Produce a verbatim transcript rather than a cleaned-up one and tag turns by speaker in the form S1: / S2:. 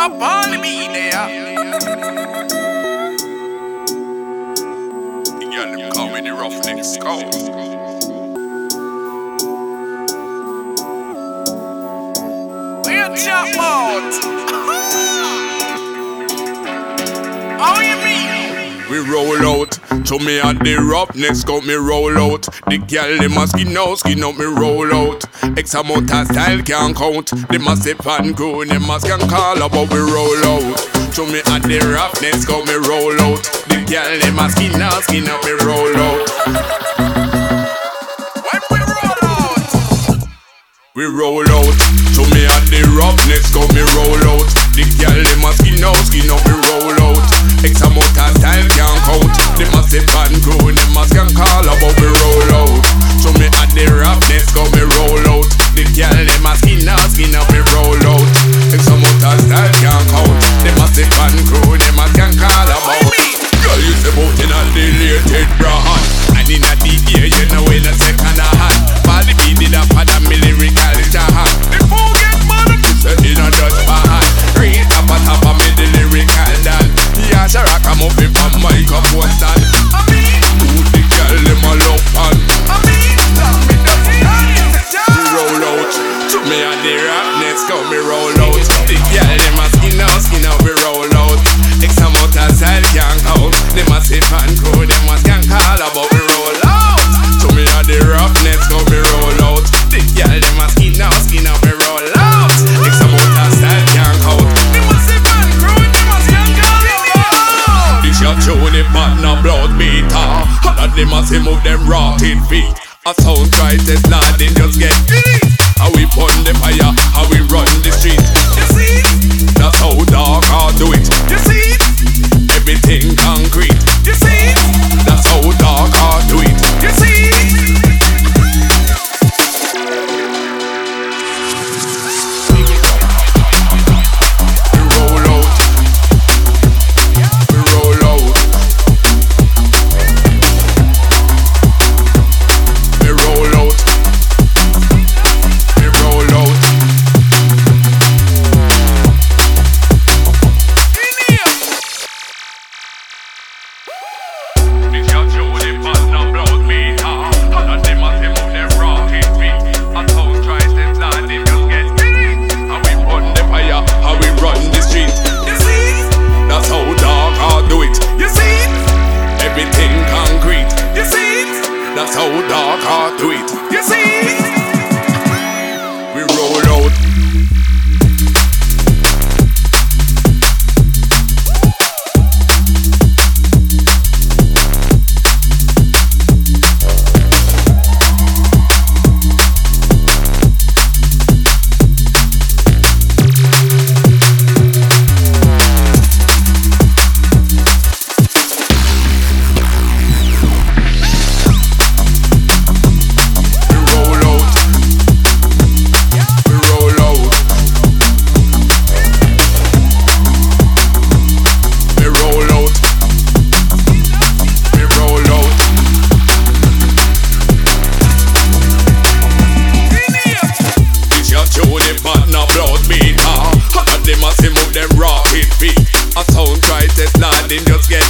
S1: up on the beat there. The girl them call me the roughneck skull. Where you chat about? How you mean? We roll out, to me at the roughness got me roll out. The girl them a skin out, skin out me roll out. X amount of style can't count. Them a say fan crew, them a can call about we roll out. To me at the roughness got me roll out. The girl them a skin out, skin out me roll out. When we roll out, we roll out. To me at the roughness got me roll out. The girl them a skin out, skin out me roll out. X amount of style can't count. Them a say fan crew, them a can call about we roll out. To me at the roughness got me roll out. The girl them a skin out, skin out me roll out. X amount of style can't count. Them a say fan crew, them a can call about. Girl you say bout in a deleted brand, and in a the ear you know in a second hand. Body beat it up at a me lyrical jahan. Before get mad up, say in a Dutch band. Read up a top of me the lyrical dan. Yeah, sure I come up with a microphone stand. I mean, who the girl them a love pan? I mean, tell me the we roll out. To me and the roughness come me roll out. The girl them a skin out, skin out we roll out. X amount of style can't count. Them a say fan crew, them a can call about we roll out. To me and the roughness come me roll out. The girl them a skin out, skin out we roll out. X amount of style can't count. Them a say fan crew, them a can call about. This your tune, it but no blood beater. All of them a say move them rotted feet. A sound try test lad, then just get beat. How we burn the fire, how we run the street. You see? That's how dark I do it. You see? Everything concrete. You see? That's how dark I do it. You see? We roll out. We roll out. We roll out. We roll out. This your tune, it but no blood meter. All of them a say move them rocket feet. A sound try test lad, them just get beat. How we burn the fire, how we run the street. You see? That's how dark I do it. You see? Everything concrete. You see? That's how dark I do it. You see? We roll out. Them a say move them rocket feet. A sound try test lad, them just get